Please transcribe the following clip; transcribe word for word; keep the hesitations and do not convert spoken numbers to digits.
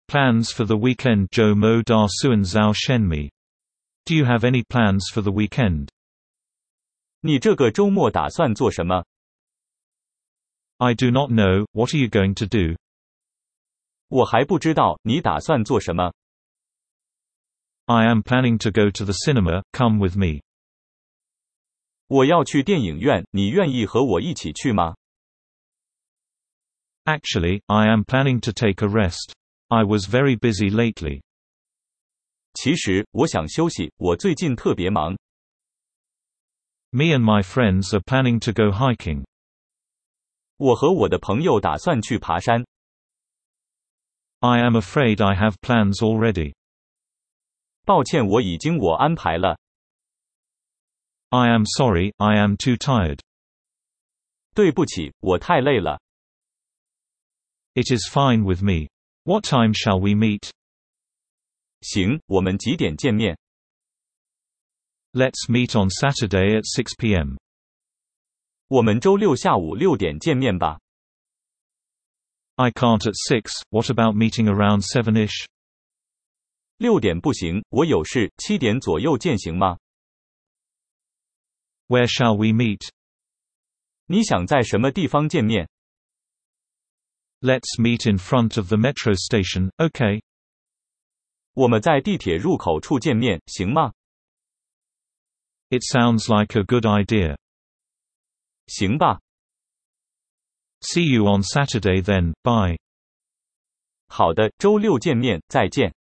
Plans for the weekend? 周末打算做什么? Do you have any plans for the weekend? 你这个周末打算做什么？ I do not know, what are you going to do? 我还不知道，你打算做什么？ I am planning to go to the cinema, come with me. 我要去电影院，你愿意和我一起去吗？ Actually, I am planning to take a rest. I was very busy lately. 其实，我想休息，我最近特别忙。 Me and my friends are planning to go hiking. 我和我的朋友打算去爬山。 I am afraid I have plans already. 抱歉，我已经我安排了。 I am sorry, I am too tired. 对不起，我太累了。 It is fine with me. What time shall we meet? 行，我们几点见面？ Let's meet on Saturday at six p m 我们周六下午六点见面吧。 I can't at six, what about meeting around seven-ish? 六点不行，我有事，七点左右见行吗？ Where shall we meet? 你想在什么地方见面？ Let's meet in front of the metro station, okay? 我们在地铁入口处见面，行吗？ It sounds like a good idea. 行吧。 See you on Saturday then, bye. 好的，周六见面，再见。